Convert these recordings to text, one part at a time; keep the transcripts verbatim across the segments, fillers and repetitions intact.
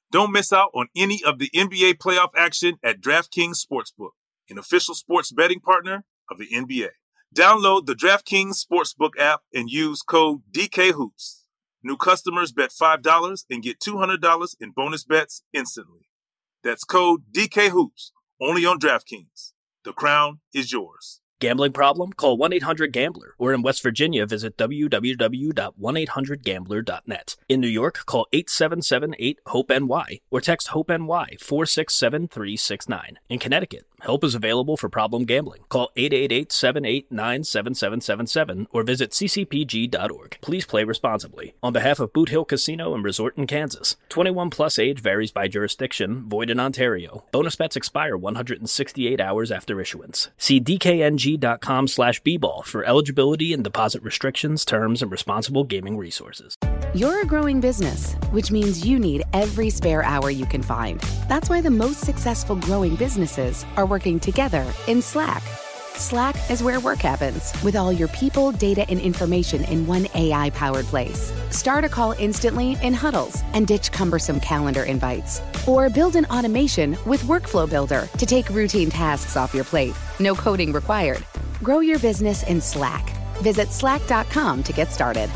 Don't miss out on any of the N B A playoff action at DraftKings Sportsbook, an official sports betting partner of the N B A. Download the DraftKings Sportsbook app and use code D K Hoops. New customers bet five dollars and get two hundred dollars in bonus bets instantly. That's code D K Hoops, only on DraftKings. The crown is yours. Gambling problem? Call one eight hundred gambler. Or in West Virginia, visit w w w dot one eight hundred gambler dot net. In New York, call eight seven seven eight hope N Y or text HOPE-NY four six seven three six nine. In Connecticut, help is available for problem gambling. Call eight eight eight seven eight nine seven seven seven seven or visit c c p g dot org. Please play responsibly. On behalf of Boot Hill Casino and Resort in Kansas, twenty-one plus age varies by jurisdiction, void in Ontario. Bonus bets expire one hundred sixty-eight hours after issuance. See d k n g dot com slash b ball for eligibility and deposit restrictions, terms, and responsible gaming resources. You're a growing business, which means you need every spare hour you can find. That's why the most successful growing businesses are working together in Slack. Slack is where work happens, with all your people, data, and information in one A I-powered place. Start a call instantly in huddles and ditch cumbersome calendar invites. Or build an automation with Workflow Builder to take routine tasks off your plate. No coding required. Grow your business in Slack. Visit slack dot com to get started.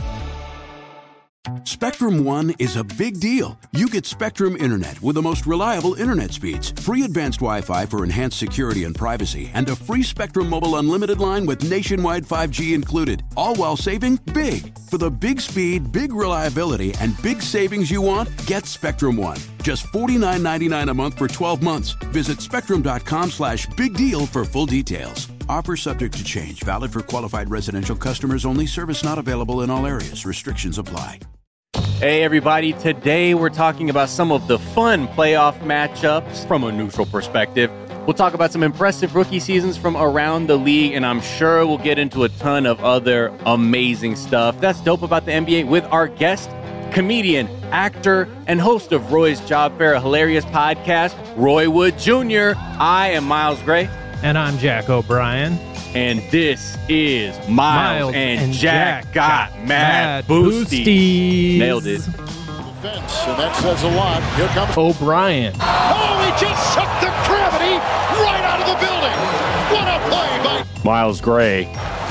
Spectrum One is a big deal. You get Spectrum Internet with the most reliable internet speeds, free advanced Wi-Fi for enhanced security and privacy, and a free Spectrum Mobile Unlimited line with nationwide five G included, all while saving big. For the big speed, big reliability, and big savings you want, get Spectrum One. Just forty-nine ninety-nine a month for twelve months. Visit spectrum dot com slash big deal for full details. Offer subject to change. Valid for qualified residential customers only. Service not available in all areas. Restrictions apply. Hey everybody, today we're talking about some of the fun playoff matchups from a neutral perspective. We'll talk about some impressive rookie seasons from around the league, and I'm sure we'll get into a ton of other amazing stuff. That's dope about the N B A with our guest, comedian, actor, and host of Roy's Job Fair, a hilarious podcast, Roy Wood Junior I am Miles Gray. And I'm Jack O'Brien. And this is Miles, Miles and, and Jack, Jack got, got Mad, mad Boosties. Boosties. Nailed it. Defense, and that says a lot. Here comes O'Brien. Oh, he just sucked the gravity right out of the building. What a play by Miles Gray.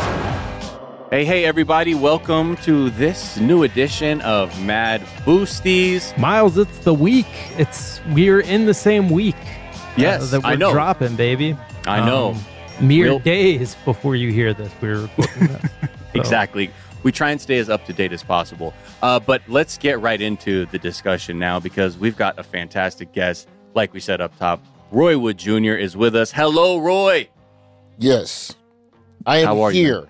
Hey, hey, everybody. Welcome to this new edition of Mad Boosties. Miles, it's the week. It's We're in the same week. Yes, uh, that we're I know. dropping, baby. I know. Um, mere Real... days before you hear this, we're recording this. So. Exactly. We try and stay as up to date as possible. Uh, but let's get right into the discussion now, because we've got a fantastic guest. Like we said up top, Roy Wood Junior is with us. Hello, Roy. Yes, I am How are here.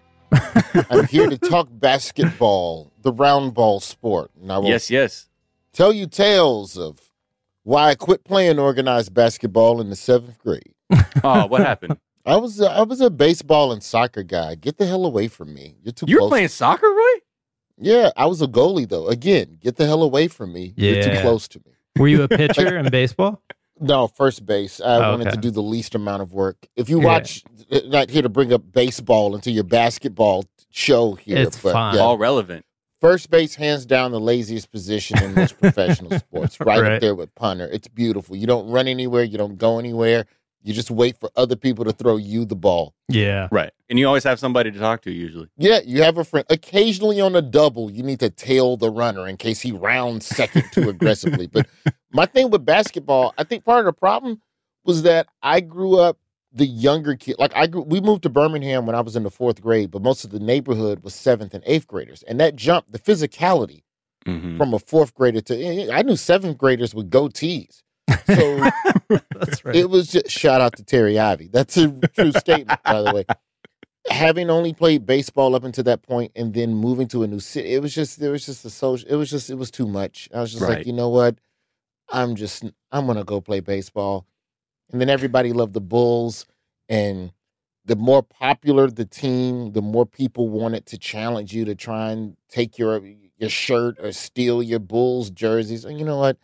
I'm here to talk basketball, the round ball sport. And I will yes, yes. tell you tales of why I quit playing organized basketball in the seventh grade. Oh, what happened? I was a, I was a baseball and soccer guy. Get the hell away from me. You're too You were close. playing soccer, Roy? Yeah, I was a goalie, though. Again, get the hell away from me. Yeah. You're too close to me. Were you a pitcher in baseball? No, first base. I Oh, wanted okay. to do the least amount of work. If you Yeah. watch, not here to bring up baseball into your basketball show here. It's but fine. yeah. All relevant. First base, hands down, the laziest position in most professional sports. Right, Right. up there with punter. It's beautiful. You don't run anywhere. You don't go anywhere. You just wait for other people to throw you the ball. Yeah. Right. And you always have somebody to talk to, usually. Yeah, you have a friend. Occasionally on a double, you need to tail the runner in case he rounds second too aggressively. But my thing with basketball, I think part of the problem was that I grew up the younger kid. Like I grew, we moved to Birmingham when I was in the fourth grade, but most of the neighborhood was seventh and eighth graders. And that jump, the physicality Mm-hmm. from a fourth grader to, I knew seventh graders with goatees. So That's right. it was just, shout out to Terry Ivy. That's a true statement, by the way. Having only played baseball up until that point and then moving to a new city, it was just, there was just a social, it was just, it was too much. I was just Right. like, you know what? I'm just, I'm going to go play baseball. And then everybody loved the Bulls. And the more popular the team, the more people wanted to challenge you to try and take your, your shirt or steal your Bulls jerseys. And you know what?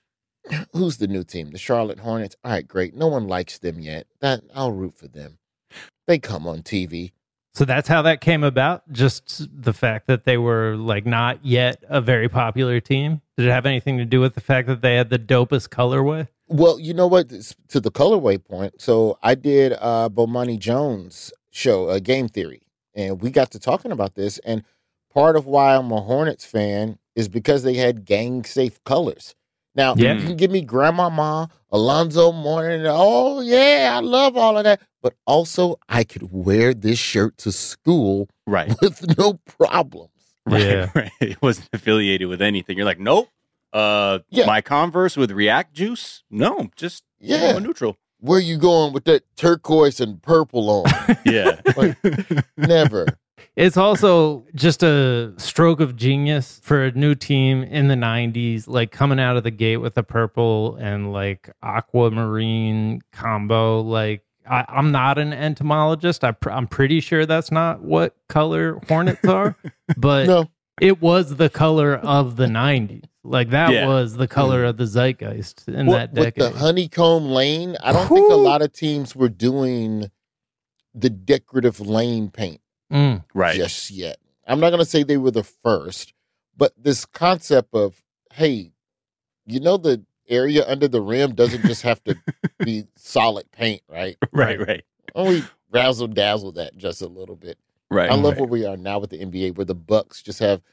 Who's the new team? The Charlotte Hornets. All right, great. No one likes them yet. That I'll root for them. They come on T V. So that's how that came about? Just the fact that they were like not yet a very popular team? Did it have anything to do with the fact that they had the dopest colorway? Well, you know what? To the colorway point, so I did uh, Bomani Jones' show, uh, Game Theory, and we got to talking about this. And part of why I'm a Hornets fan is because they had gang-safe colors. Now, Yeah. you can give me Grandmama, Alonzo Mourning, oh, yeah, I love all of that. But also, I could wear this shirt to school Right. with no problems. Right, Yeah. right. It wasn't affiliated with anything. You're like, nope. Uh, Yeah. my Converse with React Juice? No, just Yeah. yeah. neutral. Where you going with that turquoise and purple on? Yeah. Like, never. It's also just a stroke of genius for a new team in the nineties, like coming out of the gate with a purple and like aquamarine combo. Like, I, I'm not an entomologist. I pr- I'm pretty sure that's not what color hornets are, but No. it was the color of the nineties. Like, that Yeah. was the color of the zeitgeist in Well, that with decade. the honeycomb lane, I don't think a Whew. lot of teams were doing the decorative lane paint Mm. Right. just yet. I'm not going to say they were the first, but this concept of, hey, you know, the area under the rim doesn't just have to be solid paint, right? Right, right. Oh, we razzle dazzle that just a little bit. Right. I love right. where we are now with the N B A, where the Bucks just have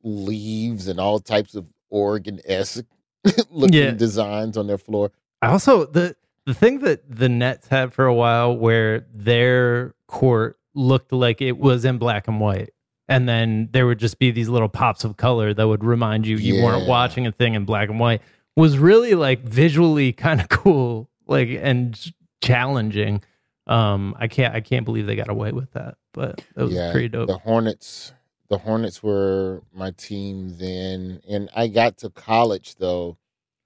leaves and all types of Oregon-esque looking Yeah. designs on their floor. I also the the thing that the Nets had for a while where their court looked like it was in black and white, and then there would just be these little pops of color that would remind you you weren't Yeah. watching a thing in black and white, was really like visually kind of cool, like, and challenging. Um, I can't I can't believe they got away with that, but it was Yeah, pretty dope. The Hornets, the Hornets were my team then, and I got to college though,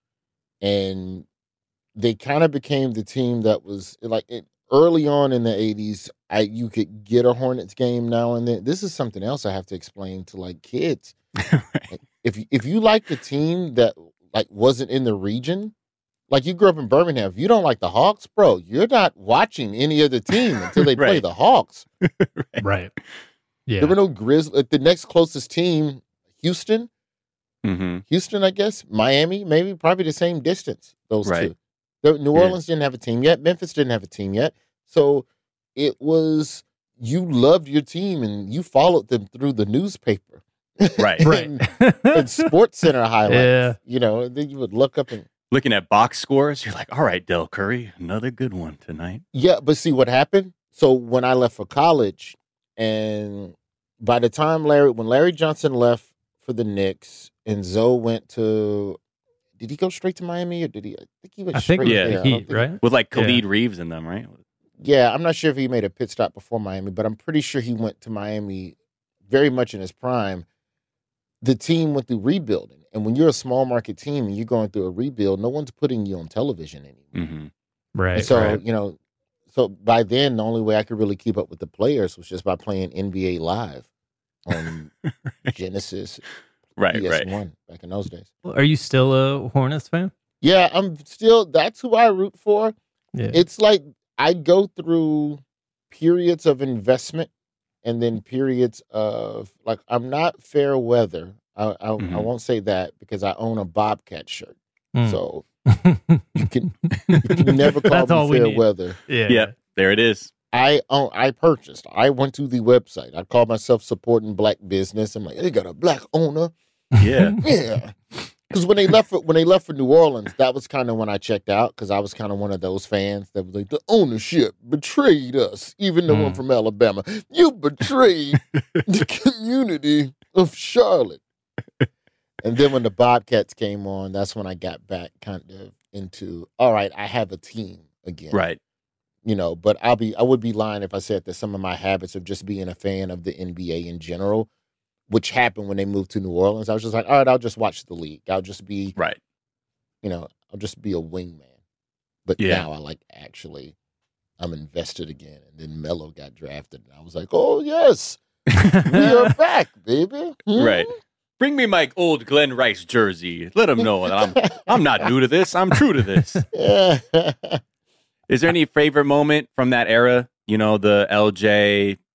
and they kind of became the team that was like it, early on in the eighties. I you could get a Hornets game now and then. This is something else I have to explain to like kids. Like, if you- if you liked a team that like wasn't in the region, like you grew up in Birmingham, if you don't like the Hawks, bro, you're not watching any other team until they play Right. the Hawks. Right. Yeah. There were no Grizzlies. The next closest team, Houston. Mm-hmm. Houston, I guess. Miami, maybe probably the same distance, those Right. two. The, New Yeah. Orleans didn't have a team yet. Memphis didn't have a team yet. So it was, you loved your team and you followed them through the newspaper. Right. Right. and, and Sports Center highlights. Yeah. You know, and then you would look up and, Looking at box scores, you're like, all right, Del Curry, another good one tonight. yeah, but see what happened? So when I left for college, and by the time Larry, when Larry Johnson left for the Knicks and Zoe went to, did he go straight to Miami or did he? I think he went I think straight yeah, there. the I don't Heat, think- right? With like Yeah. Khalid Reeves in them, right? Yeah, I'm not sure if he made a pit stop before Miami, but I'm pretty sure he went to Miami very much in his prime. The team went through rebuilding. And when you're a small market team and you're going through a rebuild, no one's putting you on television anymore. Mm-hmm. Right. And so, right. you know, so by then, the only way I could really keep up with the players was just by playing N B A Live on Genesis, Right, P S right. one back in those days. Are you still a Hornets fan? Yeah, I'm still, that's who I root for. Yeah. It's like I go through periods of investment and then periods of, like, I'm not fair weather. I, I, Mhm. I won't say that because I own a Bobcat shirt. Mm. So you can, you can never call That's all me we fair need. weather. yeah. Yep, there it is. I own, I purchased. I went to the website. I call myself supporting black business. I'm like, they got a black owner. Yeah. Yeah. Because when they left for when they left for New Orleans, that was kind of when I checked out. Because I was kind of one of those fans that was like, the ownership betrayed us. Even though I'm Mm. from Alabama, you betrayed the community of Charlotte. And then when the Bobcats came on, that's when I got back kind of into, all right, I have a team again. Right. You know, but I'll be I would be lying if I said that some of my habits of just being a fan of the N B A in general, which happened when they moved to New Orleans. I was just like, all right, I'll just watch the league. I'll just be, Right. you know, I'll just be a wingman. But Yeah. now I like actually, I'm invested again. And then Melo got drafted, and I was like, oh yes, we are back, baby. Hmm? Right. Bring me my old Glenn Rice jersey. Let him know that I'm I'm not new to this. I'm true to this. Yeah. Is there any favorite moment from that era? You know, the L J,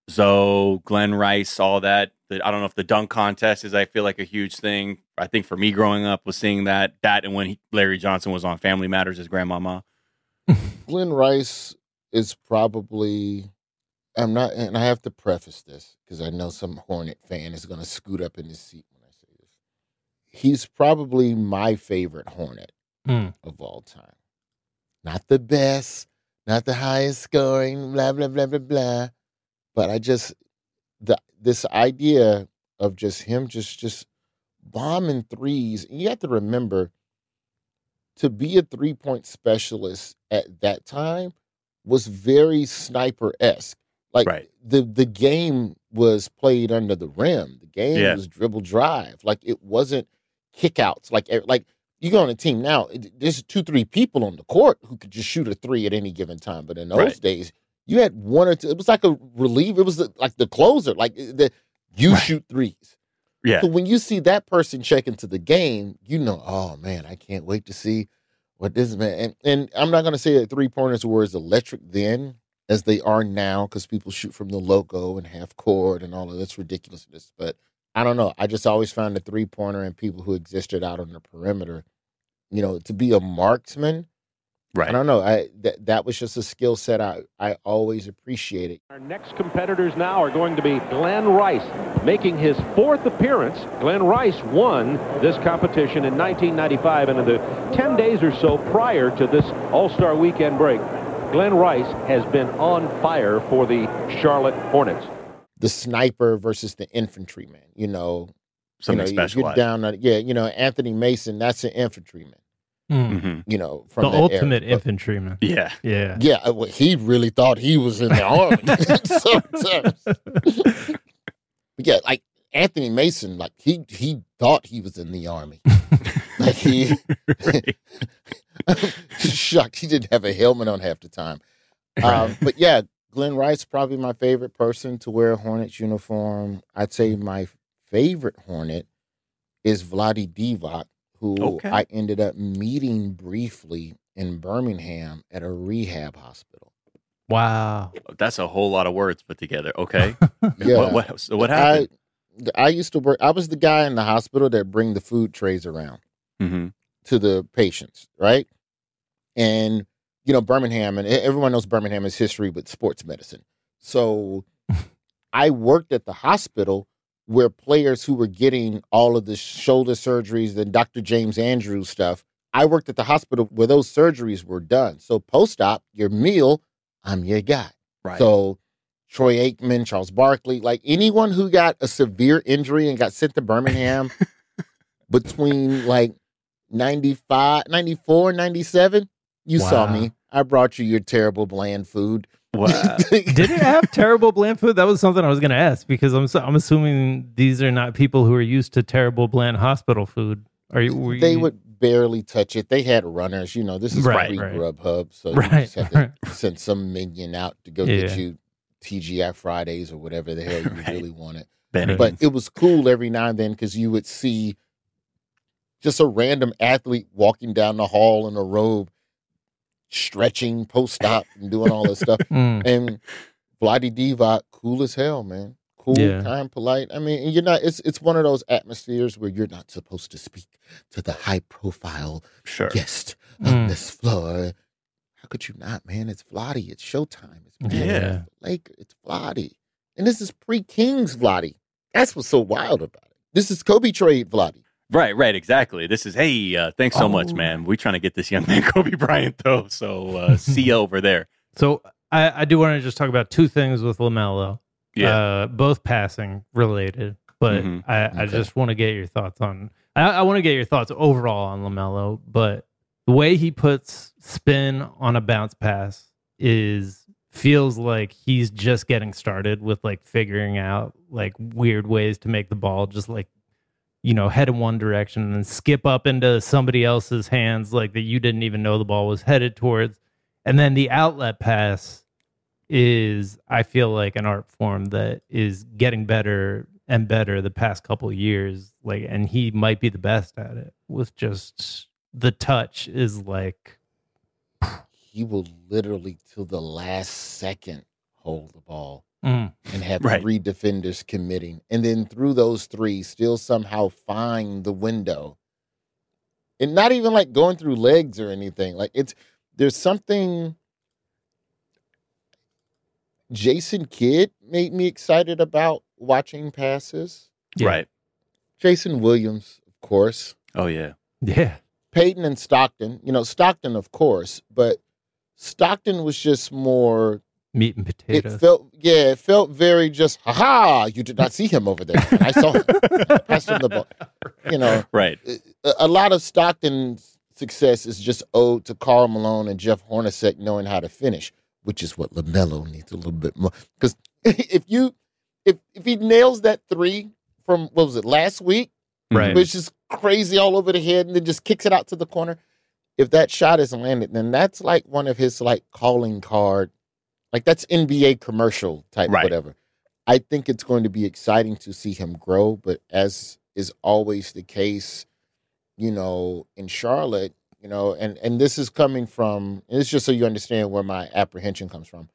Zoe, Glenn Rice, all that. The, I don't know if the dunk contest is, I feel like, a huge thing. I think for me growing up was seeing that, that and when he, Larry Johnson was on Family Matters as grandmama. Glenn Rice is probably, I'm not, and I have to preface this because I know some Hornet fan is going to scoot up in his seat when I say this. He's probably my favorite Hornet Mm. of all time. Not the best, not the highest scoring, blah, blah, blah, blah, blah. But I just, the this idea of just him just, just bombing threes. You have to remember, to be a three-point specialist at that time was very sniper-esque. Like, Right. the, the game was played under the rim. The game Yeah. was dribble drive. Like, it wasn't kickouts. Like, e- like you go on a team now, it- there's two, three people on the court who could just shoot a three at any given time. But in those Right. days, you had one or two. It was like a relief. It was the, like the closer. Like, the, you Right. shoot threes. Yeah. So when you see that person check into the game, you know, oh man, I can't wait to see what this man. And, and I'm not going to say that three pointers were as electric then as they are now because people shoot from the logo and half court and all of this ridiculousness. But I don't know. I just always found the three pointer and people who existed out on the perimeter, you know, to be a marksman. Right. I don't know. I that that was just a skill set I I always appreciated. Our next competitors now are going to be Glenn Rice, making his fourth appearance. Glenn Rice won this competition in nineteen ninety-five, and in the ten days or so prior to this All-Star Weekend break, Glenn Rice has been on fire for the Charlotte Hornets. The sniper versus the infantryman, you know. Something you know, specialized. You're down on, yeah, you know, Anthony Mason, that's an infantryman, Mm. Mhm. you know, The from that ultimate era. But, infantryman. Yeah. Yeah. yeah, uh, well, he really thought he was in the army. Sometimes. But yeah, like Anthony Mason, like he he thought he was in the army. Like he, Right. shocked he didn't have a helmet on half the time. Um, but yeah, Glenn Rice probably my favorite person to wear a Hornets uniform. I'd say my favorite Hornet is Vlade Divac, who Okay. I ended up meeting briefly in Birmingham at a rehab hospital. Wow. That's a whole lot of words put together. Okay. Yeah. What, what, so what happened? I, I used to work, I was the guy in the hospital that bring the food trays around Mm-hmm. to the patients, right? And, you know, Birmingham, and e- everyone knows Birmingham is history with sports medicine. So I worked at the hospital where players who were getting all of the shoulder surgeries and Doctor James Andrews stuff, I worked at the hospital where those surgeries were done. So post-op, your meal, I'm your guy. Right. So Troy Aikman, Charles Barkley, like anyone who got a severe injury and got sent to Birmingham between like ninety-five, ninety-four, ninety-seven, you saw Wow. me. I brought you your terrible bland food. Wow. Did it have terrible bland food? That was something I was going to ask because I'm so, I'm assuming these are not people who are used to terrible bland hospital food. Are you? Were They you- would barely touch it. They had runners, you know, this is Right, pre right. Grubhub, so you Right, just have to right. send some minion out to go Yeah. get you T G I Fridays or whatever the hell you Right. really wanted. Bennigan's. But it was cool every now and then because you would see just a random athlete walking down the hall in a robe, stretching post-op and doing all this stuff. Mm. And Vlade Divac, cool as hell, man. Cool, Yeah. kind, polite. I mean, and you're not. It's it's one of those atmospheres where you're not supposed to speak to the high-profile Sure. guest Mm. on this floor. How could you not, man? It's Vlade. It's Showtime. It's Yeah. Laker. It's Vlade. And this is pre-Kings Vlade. That's what's so wild about it. This is Kobe trade Vlade. Right, right, exactly. This is, hey, uh, thanks so much, Oh. man. We're trying to get this young man Kobe Bryant, though. So uh, see you over there. So I, I do want to just talk about two things with LaMelo. Yeah. Uh, both passing related, but Mhm. I, I Okay. just want to get your thoughts on. I, I want to get your thoughts overall on LaMelo, but the way he puts spin on a bounce pass is feels like he's just getting started with like figuring out like weird ways to make the ball just like, you know, head in one direction and then skip up into somebody else's hands like that you didn't even know the ball was headed towards. And then the outlet pass is, I feel like, an art form that is getting better and better the past couple of years. Like, and he might be the best at it with just the touch is like, He will literally till the last second hold the ball. Mm. and have Right. three defenders committing. And then through those three, still somehow find the window. And not even like going through legs or anything. Like it's, there's something. Jason Kidd made me excited about watching passes. Yeah. Right. Jason Williams, of course. Oh, yeah. Yeah. Peyton and Stockton. You know, Stockton, of course, but Stockton was just more. Meat and potatoes. It felt, yeah, it felt very just, ha ha, you did not see him over there. I saw him. I passed him the ball. You know, Right. a, a lot of Stockton's success is just owed to Karl Malone and Jeff Hornacek knowing how to finish, which is what LaMelo needs a little bit more. Because if you, if if he nails that three from, what was it, last week, Right. which is crazy all over the head, and then just kicks it out to the corner, if that shot is landed, then that's like one of his like calling card. Like that's N B A commercial type, Right. whatever. I think it's going to be exciting to see him grow, but as is always the case, you know, in Charlotte, you know, and, and this is coming from, and it's just so you understand where my apprehension comes from.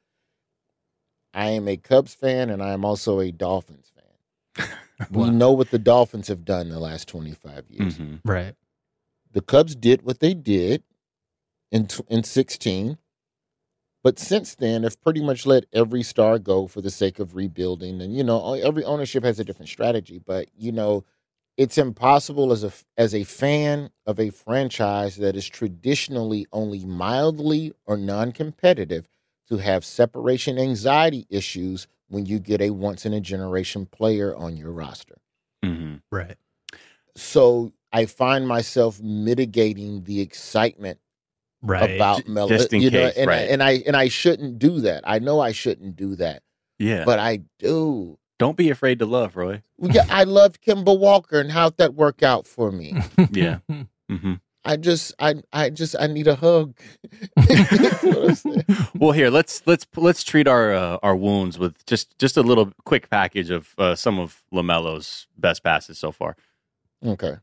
I am a Cubs fan and I am also a Dolphins fan. We know what the Dolphins have done the last twenty-five years. Mhm. Right. The Cubs did what they did in tw- in sixteen. But since then, they've pretty much let every star go for the sake of rebuilding. And, you know, every ownership has a different strategy. But, you know, it's impossible as a, as a fan of a franchise that is traditionally only mildly or non-competitive to have separation anxiety issues when you get a once-in-a-generation player on your roster. Mhm. Right. So I find myself mitigating the excitement Right. about J- Melo, just in you know, case, and right. I, and I and I shouldn't do that. I know I shouldn't do that, Yeah. but I do. Don't be afraid to love, Roy. We got, I love Kemba Walker, and how'd that work out for me? Yeah. hmm I just, I, I just, I need a hug. That's what I'm saying. Well, here let's let's let's treat our uh, our wounds with just just a little quick package of uh, some of LaMelo's best passes so far. Okay.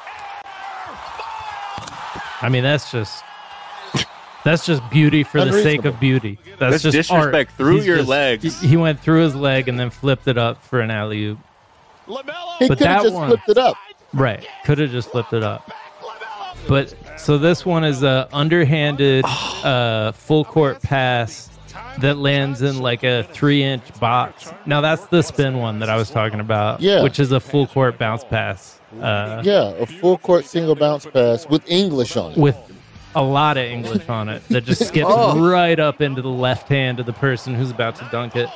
I mean, that's just that's just beauty for the sake Unreasonable. of beauty. That's, That's just disrespect art. through He's your just- legs. He, he went through his leg and then flipped it up for an alley oop. He But could have that just one- flipped it up. Right. Could have just flipped it up. But so this one is a underhanded uh, full court pass that lands in like a three inch box. Now that's the spin one that I was talking about. Yeah. Which is a full court bounce pass. Uh, Yeah, a full court single bounce pass with English on it. with a lot of English on it that just skips Oh. right up into the left hand of the person who's about to dunk it.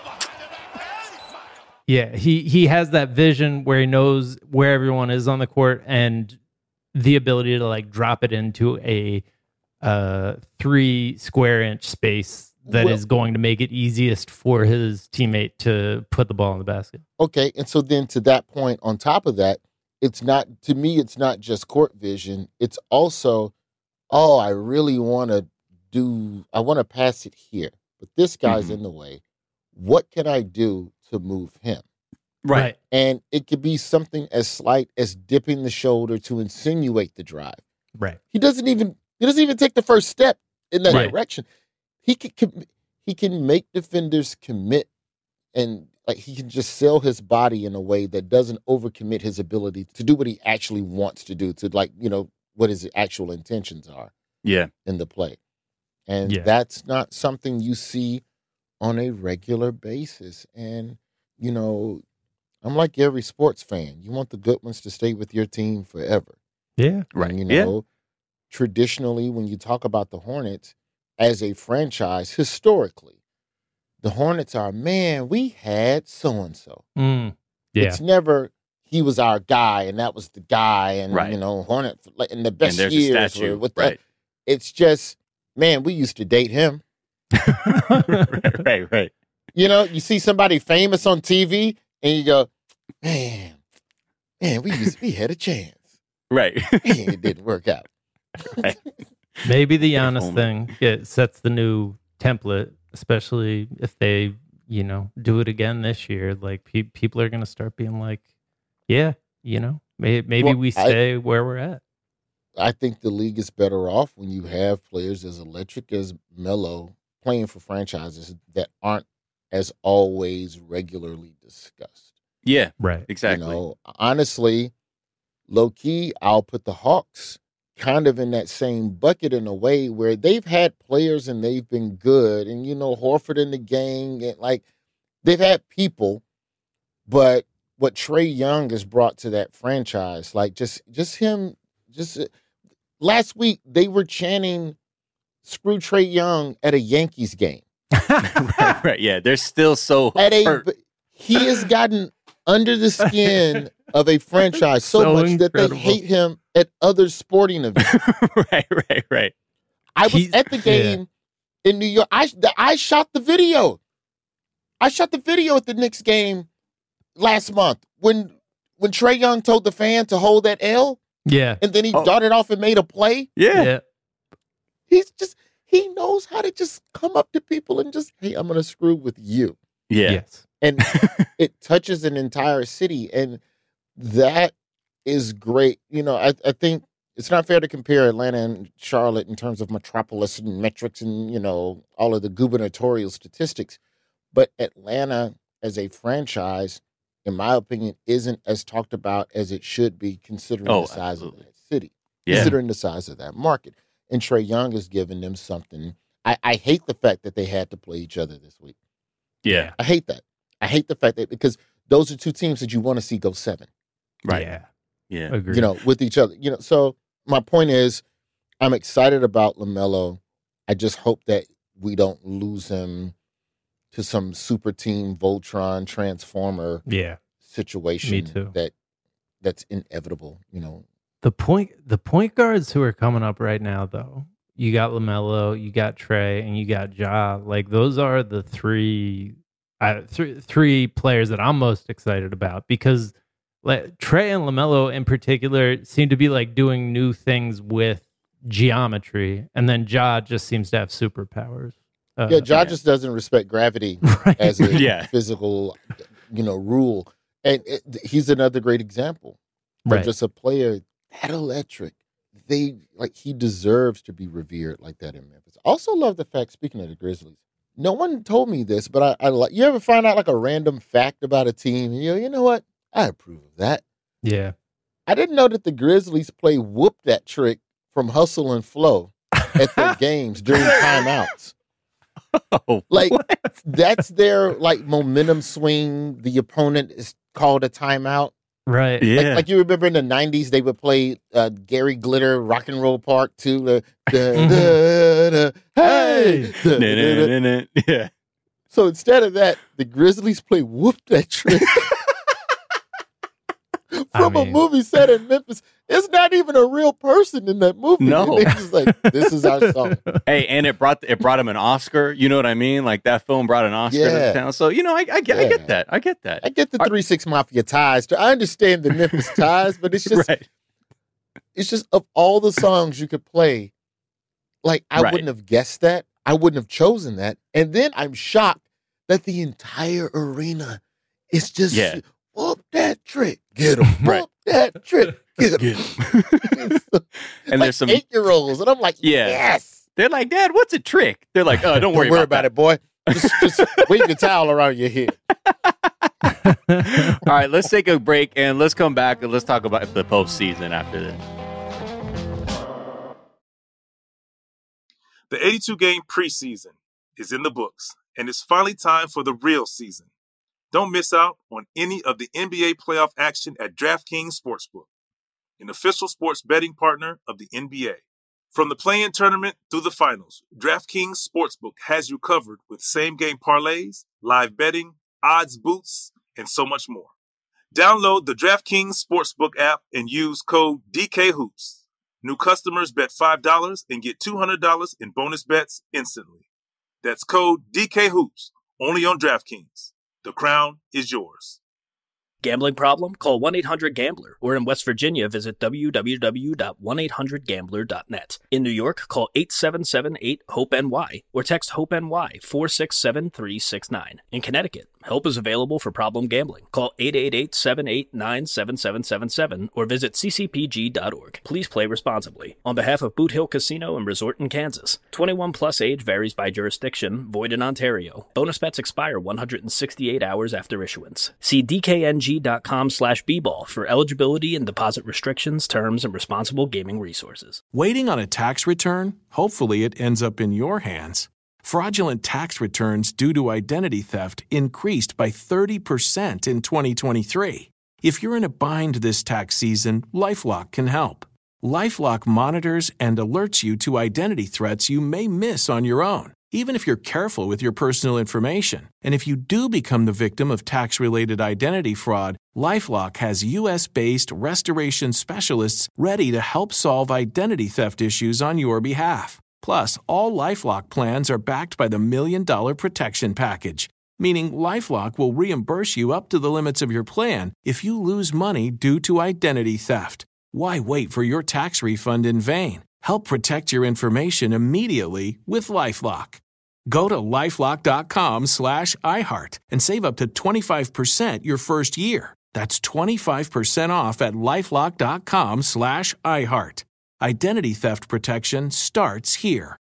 Yeah, he he has that vision where he knows where everyone is on the court and the ability to like drop it into a uh, three square inch space that Well- is going to make it easiest for his teammate to put the ball in the basket. Okay, and so then to that point, on top of that, it's not, to me, it's not just court vision. It's also, oh, I really want to do, I want to pass it here, but this guy's Mhm. in the way. What can I do to move him? Right. And it could be something as slight as dipping the shoulder to insinuate the drive. Right. He doesn't even, he doesn't even take the first step in that Right. direction. He can, com- he can make defenders commit, and like he can just sell his body in a way that doesn't overcommit his ability to do what he actually wants to do, to like, you know, what his actual intentions are Yeah. in the play. And Yeah. that's not something you see on a regular basis. And, you know, I'm like every sports fan. You want the good ones to stay with your team forever. Yeah. Right. And, you Yeah. know, traditionally, when you talk about the Hornets as a franchise, historically, the Hornets are, man, we had so-and-so. Mm. Yeah. It's never, he was our guy and that was the guy. And, Right. you know, Hornet, like in the best And there's years. a statue. were with Right. that. It's just, man, we used to date him. right. Right. You know, you see somebody famous on T V and you go, man, man, we used, we had a chance. Right. It didn't work out. Right. Maybe the If Giannis only. thing it sets the new template, especially if they, you know, do it again this year. Like pe- people are going to start being like, yeah, you know, may- maybe Well, we I- stay where we're at. I think the league is better off when you have players as electric as Melo playing for franchises that aren't as always regularly discussed. Yeah, right. Exactly. You know, honestly, low key, I'll put the Hawks kind of in that same bucket in a way where they've had players and they've been good. And, you know, Horford and the gang, and like they've had people, but what Trae Young has brought to that franchise, like just, just him, just uh, last week they were chanting screw Trae Young at a Yankees game. right, right. Yeah. They're still so at a, hurt. He has gotten under the skin of a franchise so, So much incredible. that they hate him at other sporting events. right, right, right. I was He's- at the game in New York. I I shot the video. I shot the video at the Knicks game last month when when Trae Young told the fan to hold that L, Yeah. and then he Oh. darted off and made a play. Yeah. Yeah. He's just he knows how to just come up to people and just, hey, I'm gonna screw with you. Yeah. Yes. And it touches an entire city, and that is great. You know, I, I think it's not fair to compare Atlanta and Charlotte in terms of metropolis and metrics and, you know, all of the gubernatorial statistics. But Atlanta as a franchise, in my opinion, isn't as talked about as it should be considering Oh, the size absolutely. of that city, Yeah. considering the size of that market. And Trae Young has given them something. I, I hate the fact that they had to play each other this week. Yeah. I hate that. I hate the fact that because those are two teams that you want to see go seven, Right. Yeah. Yeah. Agreed. you know, with each other. You know, so my point is, I'm excited about LaMelo. I just hope that we don't lose him to some super team Voltron transformer Yeah. situation. Me too. That that's inevitable. You know, The point the point guards who are coming up right now, though, you got LaMelo, you got Trae, and you got Ja. Like those are the three, uh, three three players that I'm most excited about because like Trae and LaMelo in particular seem to be like doing new things with geometry, and then Ja just seems to have superpowers. Uh, yeah, Ja just doesn't respect gravity right. as a Yeah. physical, you know, rule, and it, he's another great example. Of Right. just a player that electric. They like he deserves to be revered like that in Memphis. Also love the fact, speaking of the Grizzlies, no one told me this, but I, I like you ever find out like a random fact about a team and you go, you know what? I approve of that. Yeah. I didn't know that the Grizzlies play whoop that trick from Hustle and Flow at their games during timeouts. Oh, Like what? that's their like momentum swing. The opponent is called a timeout. Right. Yeah. Like, like you remember in the nineties, they would play uh, Gary Glitter, Rock and Roll Part two. Uh, da, da, da, hey! Da, Nah, da, da. nah, nah, nah. Yeah. So instead of that, the Grizzlies play Whoop That Trick from mean- a movie set in Memphis. It's not even a real person in that movie. No. They're just like, this is our song. Hey, and it brought it brought him an Oscar. You know what I mean? Like that film brought an Oscar to Yeah. the town. So you know, I, I, get, I Yeah. get that. I get that. I get the three six Mafia ties. I understand the Memphis ties, but it's just right. it's just of all the songs you could play, like I Right. wouldn't have guessed that. I wouldn't have chosen that. And then I'm shocked that the entire arena is just Yeah. whoop that trick, get him, whoop Right. that trick, get Get him. And there's some. eight year olds, and I'm like, Yeah. yes. They're like, Dad, what's a trick? They're like, oh, don't worry, about, it, boy. Just, just wave your towel around your head. All right, let's take a break and let's come back and let's talk about the postseason after this. The eighty-two game preseason is in the books, and it's finally time for the real season. Don't miss out on any of the N B A playoff action at DraftKings Sportsbook, an official sports betting partner of the N B A. From the play-in tournament through the finals, DraftKings Sportsbook has you covered with same-game parlays, live betting, odds boosts, and so much more. Download the DraftKings Sportsbook app and use code D K Hoops. New customers bet five dollars and get two hundred dollars in bonus bets instantly. That's code D K Hoops, only on DraftKings. The crown is yours. Gambling problem? Call one eight hundred gambler, or in West Virginia, visit w w w dot one eight hundred gambler dot net. In New York, call eight seven seven eight hope N Y or text HOPE-N Y four six seven three six nine. In Connecticut, Help is available for problem gambling. Call eight eight eight, seven eight nine, seven seven seven seven or visit c c p g dot org. Please play responsibly. On behalf of Boot Hill Casino and Resort in Kansas, twenty-one plus age varies by jurisdiction, void in Ontario. Bonus bets expire one hundred sixty-eight hours after issuance. See d k n g dot com slash b ball for eligibility and deposit restrictions, terms, and responsible gaming resources. Waiting on a tax return? Hopefully it ends up in your hands. Fraudulent tax returns due to identity theft increased by thirty percent in twenty twenty-three. If you're in a bind this tax season, LifeLock can help. LifeLock monitors and alerts you to identity threats you may miss on your own, even if you're careful with your personal information. And if you do become the victim of tax-related identity fraud, LifeLock has U S-based restoration specialists ready to help solve identity theft issues on your behalf. Plus, all LifeLock plans are backed by the Million Dollar Protection Package, meaning LifeLock will reimburse you up to the limits of your plan if you lose money due to identity theft. Why wait for your tax refund in vain? Help protect your information immediately with LifeLock. Go to LifeLock.com slash iHeart and save up to twenty-five percent your first year. That's twenty-five percent off at LifeLock.com slash iHeart. Identity theft protection starts here.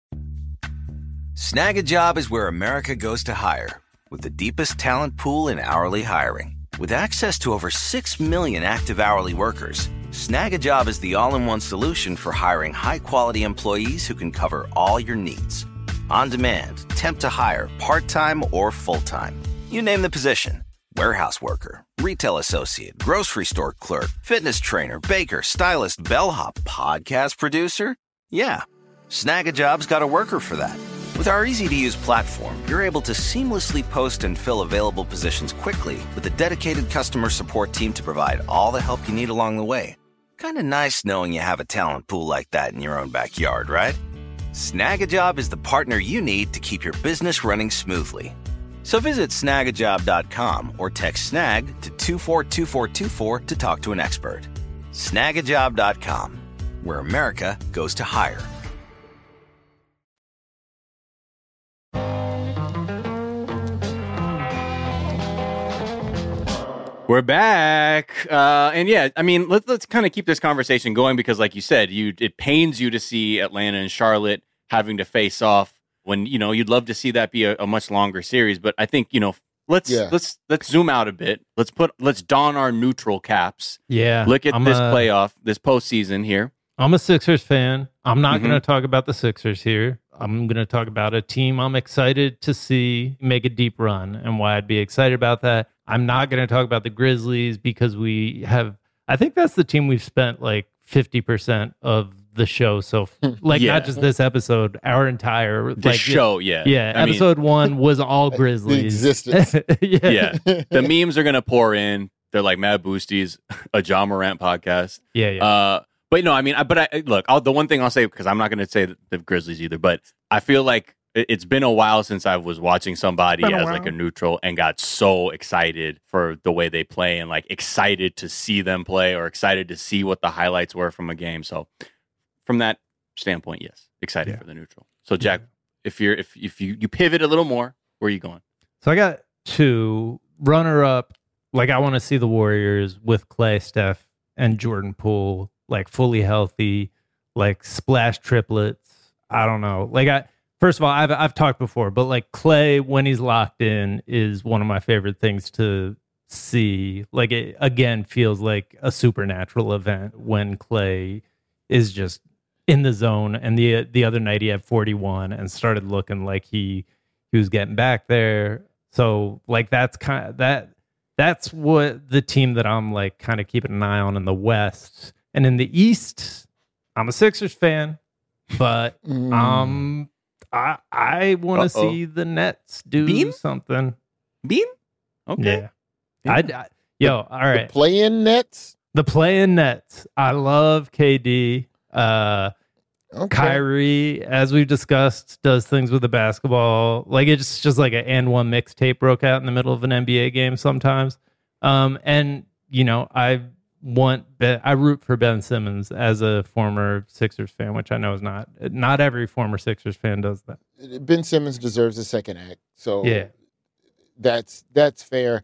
Snag a Job is where America goes to hire, with the deepest talent pool in hourly hiring. With access to over six million active hourly workers, Snag a Job is the all-in-one solution for hiring high-quality employees who can cover all your needs. On demand, temp to hire, part-time or full-time. You name the position. Warehouse worker, retail associate, grocery store clerk, fitness trainer, baker, stylist, bellhop, podcast producer? Yeah, Snag a Job's got a worker for that. With our easy-to-use platform, you're able to seamlessly post and fill available positions quickly with a dedicated customer support team to provide all the help you need along the way. Kind of nice knowing you have a talent pool like that in your own backyard, right? Snag a Job is the partner you need to keep your business running smoothly. So visit snag a job dot com or text snag to two four two four two four to talk to an expert. snag a job dot com, where America goes to hire. We're back. Uh, and yeah, I mean, let's let's kind of keep this conversation going because like you said, you it pains you to see Atlanta and Charlotte having to face off. When, you know, you'd love to see that be a, a much longer series, but I think, you know, let's yeah. let's let's zoom out a bit. Let's put let's don our neutral caps. Yeah. Look at I'm this a, playoff, this postseason here. I'm a Sixers fan. I'm not Mm-hmm. going to talk about the Sixers here. I'm going to talk about a team I'm excited to see make a deep run and why I'd be excited about that. I'm not going to talk about the Grizzlies because we have, I think that's the team we've spent like fifty percent of the show. So like Yeah. not just this episode, our entire The like, show, yeah. Yeah. I mean- episode one was all Grizzlies. existence. yeah. Yeah. The memes are going to pour in. They're like Mad Boosties, a John Morant podcast. Yeah. Yeah. Uh, but no, I mean, I, but I look, I'll, the one thing I'll say, because I'm not going to say the, the Grizzlies either, but I feel like it, it's been a while since I was watching somebody Been a as while. like a neutral and got so excited for the way they play and like excited to see them play or excited to see what the highlights were from a game. So from that standpoint, yes, excited Yeah. for the neutral. So Jack, if you're if if you you pivot a little more, where are you going? So I got two runner up. Like I want to see the Warriors with Clay, Steph, and Jordan Poole like fully healthy, like splash triplets. I don't know. Like I first of all, I've I've talked before, but like Clay when he's locked in is one of my favorite things to see. Like it again feels like a supernatural event when Clay is just in the zone. And the the other night he had forty-one and started looking like he he was getting back there. So like that's kind of that that's what the team that I'm like kind of keeping an eye on in the West. And in the East, I'm a Sixers fan, but Mm. um I I want to Uh-oh. see the Nets do Bean? something. Bean? Okay. Yeah. I, I yo, all right. The play-in Nets. The play-in Nets. I love K D. Uh Okay. Kyrie, as we've discussed, does things with the basketball. Like it's just like an and one mixtape broke out in the middle of an N B A game sometimes. Um, and you know, I want ben, I root for Ben Simmons as a former Sixers fan, which I know is not not every former Sixers fan does that. Ben Simmons deserves a second act. So Yeah. That's that's fair.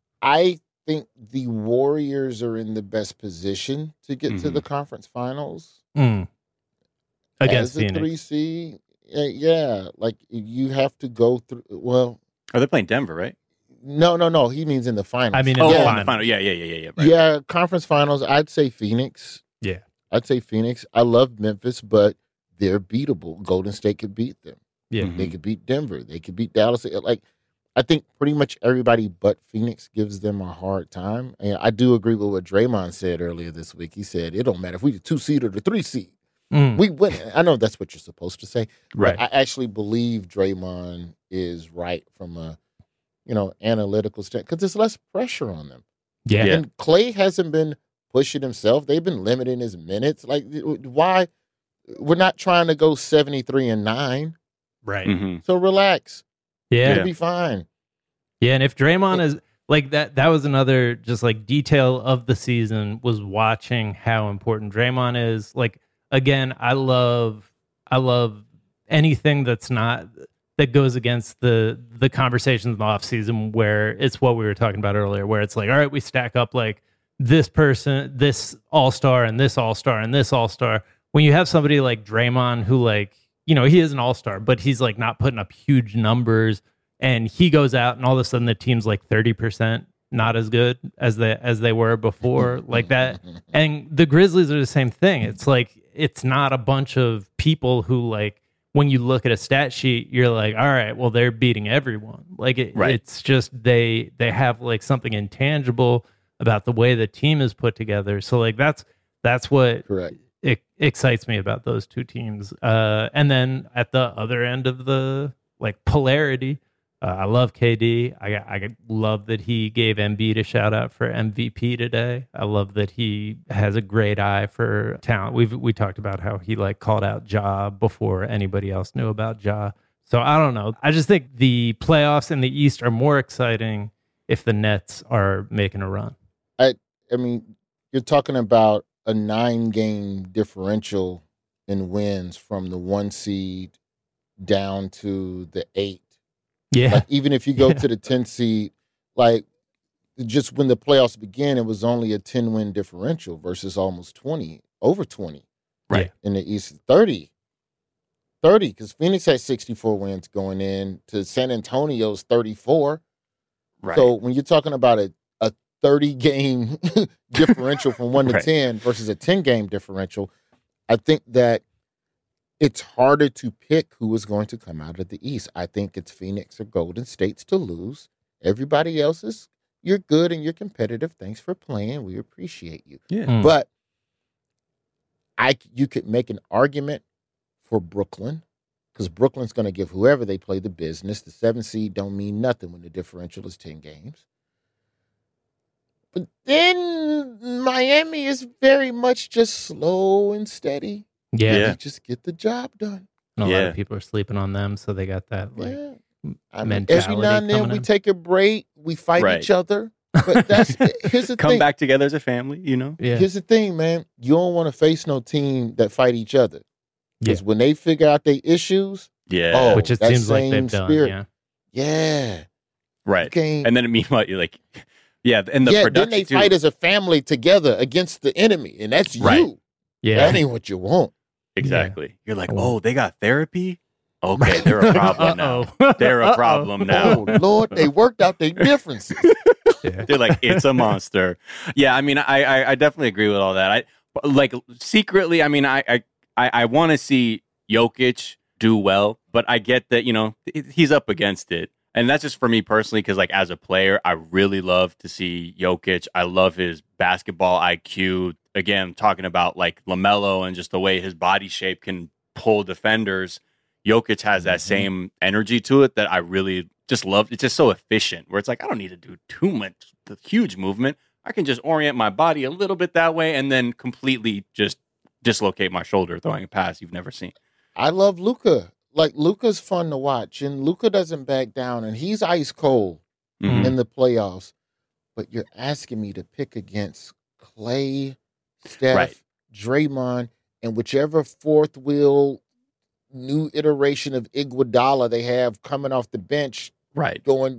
I think the Warriors are in the best position to get Mm-hmm. to the conference finals. Mm. Against As a Phoenix. three seed. Uh, yeah, like you have to go through. Well, Are they playing Denver, right? no, no, no. He means in the finals. I mean, in Oh, the in finals. the final. Yeah, yeah, yeah, yeah, yeah. Right. Yeah, conference finals. I'd say Phoenix. Yeah. I'd say Phoenix. I love Memphis, but they're beatable. Golden State could beat them. Yeah. Mhm. They could beat Denver. They could beat Dallas. Like, I think pretty much everybody but Phoenix gives them a hard time. And I do agree with what Draymond said earlier this week. He said, it don't matter if we the two seed or the three seed. Mm. We win. I know that's what you're supposed to say. Right. But I actually believe Draymond is right from a, you know, analytical standpoint because there's less pressure on them. Yeah. Yeah. And Clay hasn't been pushing himself. They've been limiting his minutes. Like, why? We're not trying to go seventy-three and nine. Right. Mhm. So relax. Yeah. You'll be fine. Yeah, and if Draymond is like that, that was another just like detail of the season was watching how important Draymond is. Like again, I love, I love anything that's not that goes against the the conversations in the off season where it's what we were talking about earlier, where it's like, all right, we stack up like this person, this all star, and this all star, and this all star. When you have somebody like Draymond, who like you know he is an all star, but he's like not putting up huge numbers. And he goes out, and all of a sudden, the team's like thirty percent not as good as they as they were before, like that. And the Grizzlies are the same thing. It's like it's not a bunch of people who like when you look at a stat sheet, you're like, all right, well, they're beating everyone. Like it, Right. it's just they they have like something intangible about the way the team is put together. So like that's that's what Correct. it excites me about those two teams. Uh, and then at the other end of the like polarity. Uh, I love K D. I I love that he gave Embiid a shout out for M V P today. I love that he has a great eye for talent. We've we talked about how he like called out Ja before anybody else knew about Ja. So I don't know. I just think the playoffs in the East are more exciting if the Nets are making a run. I I mean, you're talking about a nine game differential in wins from the one seed down to the eight. Yeah. Like, even if you go Yeah. to the ten seed, like just when the playoffs began, it was only a ten win differential versus almost twenty, over twenty. Right. In the East, thirty. thirty, because Phoenix had sixty-four wins going in to San Antonio's thirty-four. Right. So when you're talking about a, a thirty game differential from one to Right. ten versus a ten game differential, I think that it's harder to pick who is going to come out of the East. I think it's Phoenix or Golden State's to lose. Everybody else is, you're good and you're competitive. Thanks for playing. We appreciate you. Yeah. Mm. But I, you could make an argument for Brooklyn because Brooklyn's going to give whoever they play the business. The seven seed don't mean nothing when the differential is ten games. But then Miami is very much just slow and steady. Yeah. Yeah. They just get the job done. And a lot Yeah. of people are sleeping on them, so they got that like Yeah. I mean, mentality every now and then coming we in. take a break, we fight Right. each other. But that's here's the Come thing. back together as a family, you know? Yeah. Here's the thing, man. You don't want to face no team that fight each other. Because Yeah. when they figure out their issues, Yeah. Oh, Which it that seems like same they've done. spirit. Yeah. yeah. right. Okay. And then meanwhile, you're like, yeah, and the yeah, production then they too. fight as a family together against the enemy, and that's Right. you. Yeah. That ain't what you want. Exactly. You're like, Oh. oh, they got therapy? Okay, they're a problem now. Uh-oh. They're a problem now. Oh Lord, they worked out their differences. Yeah. They're like, it's a monster. Yeah, I mean, I, I, I definitely agree with all that. I like secretly, I mean, I I, I, I want to see Jokic do well, but I get that, you know, he's up against it. And that's just for me personally, because like as a player, I really love to see Jokic. I love his basketball I Q. Again, talking about like LaMelo and just the way his body shape can pull defenders. Jokic has that same energy to it that I really just love. It's just so efficient where it's like, I don't need to do too much, the huge movement. I can just orient my body a little bit that way and then completely just dislocate my shoulder throwing a pass you've never seen. I love Luka. Like Luka's fun to watch, and Luka doesn't back down, and he's ice cold Mhm. in the playoffs. But you're asking me to pick against Clay, Steph, Right. Draymond, and whichever fourth wheel new iteration of Iguodala they have coming off the bench, Right. going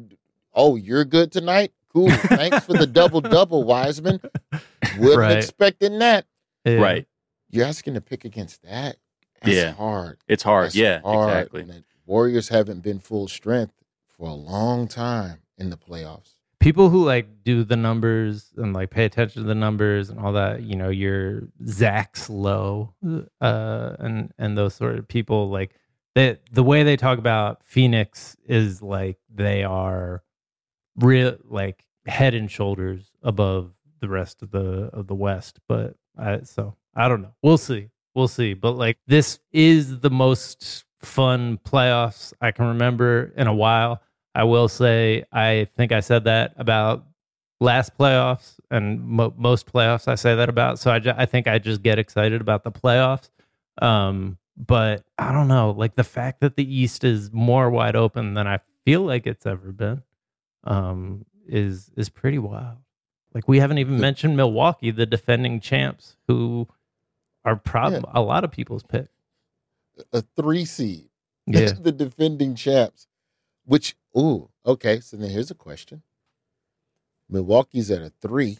oh, you're good tonight? Cool. Thanks for the double-double, Wiseman. Wasn't Right. expecting that. Yeah. Right. You're asking to pick against that? That's Yeah. hard. It's hard. That's yeah, hard. exactly. And the Warriors haven't been full strength for a long time in the playoffs. People who like do the numbers and like pay attention to the numbers and all that, you know, your Zach's Lowe, uh, and and those sort of people, like that. The way they talk about Phoenix is like they are real, like head and shoulders above the rest of the of the West. But I, so I don't know. We'll see. We'll see. But like this is the most fun playoffs I can remember in a while. I will say, I think I said that about last playoffs and mo- most playoffs I say that about. So I, ju- I think I just get excited about the playoffs. Um, but I don't know, like the fact that the East is more wide open than I feel like it's ever been um, is is pretty wild. Like we haven't even mentioned Milwaukee, the defending champs, who are probably Yeah. a lot of people's pick. A three seed. Yeah. The defending champs. Which, ooh, okay. So then here's a question. Milwaukee's at a three,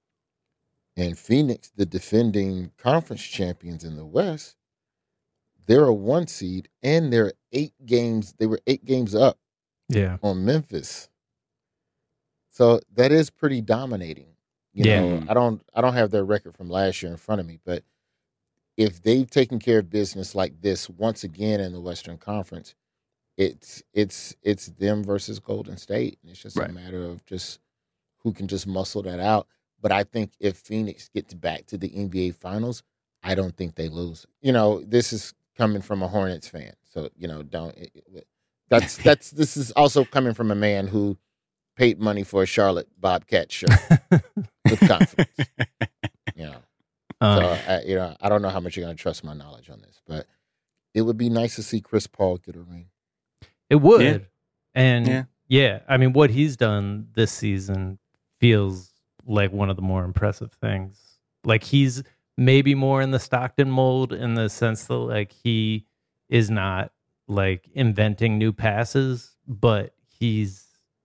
and Phoenix, the defending conference champions in the West, they're a one seed, and they're eight games. They were eight games up Yeah. on Memphis. So that is pretty dominating. You Yeah. know, I don't, I don't have their record from last year in front of me, but if they've taken care of business like this once again in the Western Conference, it's it's it's them versus Golden State. And it's just Right. a matter of just who can just muscle that out. But I think if Phoenix gets back to the N B A Finals, I don't think they lose. You know, this is coming from a Hornets fan, so you know, don't. It, it, that's that's this is also coming from a man who paid money for a Charlotte Bobcat shirt with confidence. You know, Um, so I, you know, I don't know how much you're going to trust my knowledge on this, but it would be nice to see Chris Paul get a ring. It would. Yeah. And Yeah. yeah. I mean, what he's done this season feels like one of the more impressive things. Like he's maybe more in the Stockton mold in the sense that like he is not like inventing new passes, but he's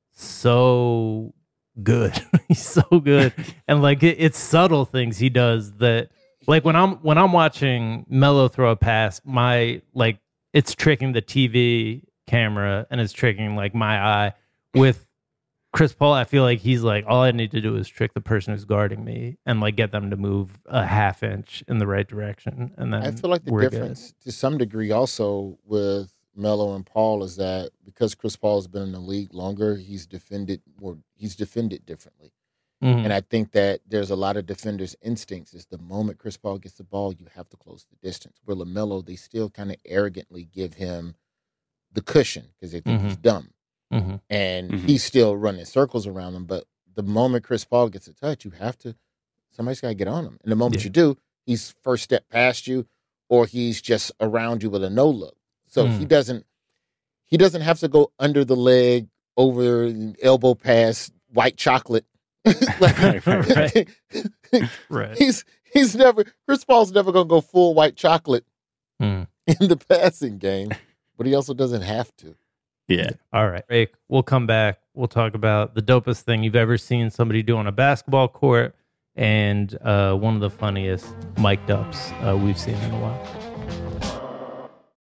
so good. He's so good. And like it, it's subtle things he does that like when I'm when I'm watching Melo throw a pass, my like it's tricking the T V camera and it's tricking like my eye. With Chris Paul, I feel like he's like, all I need to do is trick the person who's guarding me and like get them to move a half inch in the right direction. And then I feel like the we're difference to some degree also with Melo and Paul is that because Chris Paul has been in the league longer, he's defended more. He's defended differently. good. Mhm. And I think that there's a lot of defenders' instincts is the moment Chris Paul gets the ball, you have to close the distance. Where LaMelo, they still kind of arrogantly give him the cushion because they think he's dumb. Mhm. And Mhm. he's still running circles around him. But the moment Chris Paul gets a touch, you have to, somebody's got to get on him. And the moment Yeah. you do, he's first step past you or he's just around you with a no look. So Mm. he doesn't, he doesn't have to go under the leg, over elbow pass, white chocolate. Like, Right. Right. He's he's never Chris Paul's never gonna go full white chocolate Mm. in the passing game, but he also doesn't have to. Yeah. All right. Break. We'll come back. We'll talk about the dopest thing you've ever seen somebody do on a basketball court and uh, one of the funniest mic'd ups uh, we've seen in a while.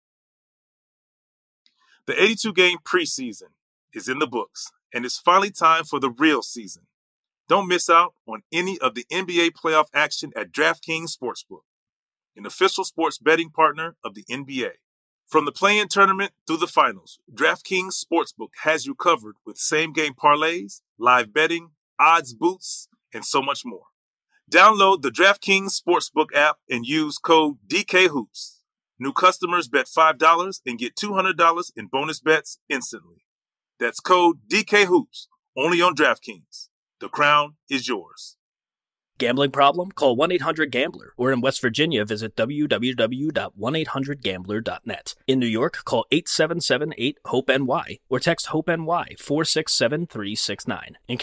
The eighty-two game preseason is in the books, and it's finally time for the real season. Don't miss out on any of the N B A playoff action at DraftKings Sportsbook, an official sports betting partner of the N B A. From the play-in tournament through the finals, DraftKings Sportsbook has you covered with same-game parlays, live betting, odds boosts, and so much more. Download the DraftKings Sportsbook app and use code D K Hoops. New customers bet five dollars and get two hundred dollars in bonus bets instantly. That's code D K Hoops, only on DraftKings. The crown is yours. Gambling problem? Call one eight hundred gambler. Or in West Virginia, visit w w w dot one eight hundred gambler dot net. In New York, call eight seven seven eight hope N Y or text HOPE-N Y four six seven three six nine. In Connecticut,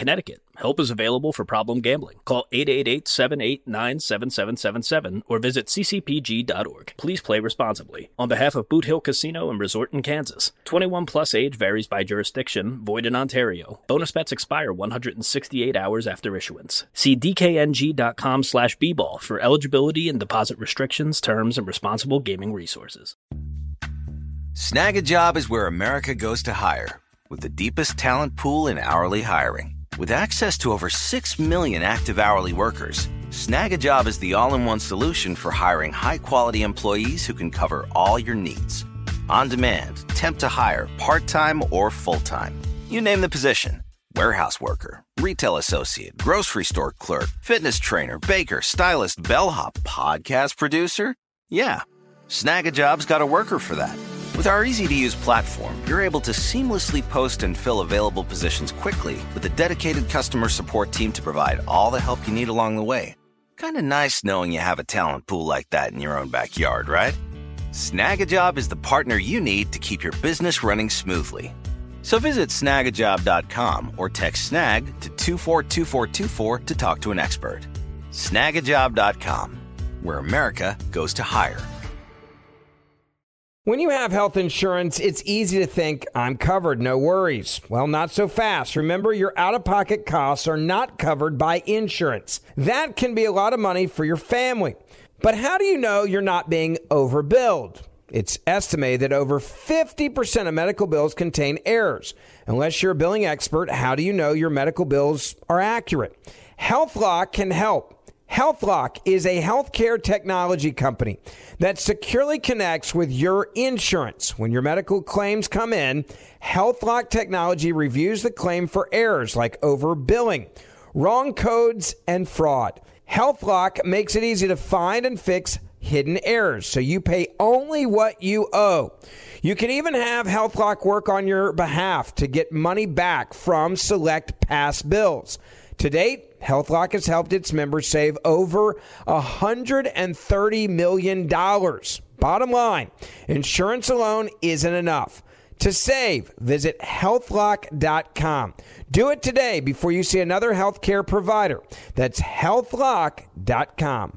Help is available for problem gambling. Call eight eight eight, seven eight nine, seven seven seven seven or visit c c p g dot org. Please play responsibly. On behalf of Boot Hill Casino and Resort in Kansas, twenty-one plus age varies by jurisdiction, void in Ontario. Bonus bets expire one hundred sixty-eight hours after issuance. See d k n g dot com slash b ball for eligibility and deposit restrictions, terms, and responsible gaming resources. Snag a Job is where America goes to hire, with the deepest talent pool in hourly hiring. With access to over six million active hourly workers, Snag a Job is the all-in-one solution for hiring high-quality employees who can cover all your needs. On demand, temp to hire, part-time or full-time. You name the position. Warehouse worker, retail associate, grocery store clerk, fitness trainer, baker, stylist, bellhop, podcast producer. Yeah, Snag a Job's got a worker for that. With our easy-to-use platform, you're able to seamlessly post and fill available positions quickly with a dedicated customer support team to provide all the help you need along the way. Kind of nice knowing you have a talent pool like that in your own backyard, right? Snag a Job is the partner you need to keep your business running smoothly. So visit snag a job dot com or text SNAG to two four two four two four to talk to an expert. snag a job dot com, where America goes to hire. When you have health insurance, it's easy to think, I'm covered, no worries. Well, not so fast. Remember, your out-of-pocket costs are not covered by insurance. That can be a lot of money for your family. But how do you know you're not being overbilled? It's estimated that over fifty percent of medical bills contain errors. Unless you're a billing expert, how do you know your medical bills are accurate? HealthLock can help. HealthLock is a healthcare technology company that securely connects with your insurance. When your medical claims come in, HealthLock technology reviews the claim for errors like overbilling, wrong codes, and fraud. HealthLock makes it easy to find and fix hidden errors, so you pay only what you owe. You can even have HealthLock work on your behalf to get money back from select past bills. To date, HealthLock has helped its members save over one hundred thirty million dollars. Bottom line, insurance alone isn't enough. To save, visit health lock dot com. Do it today before you see another healthcare provider. That's health lock dot com.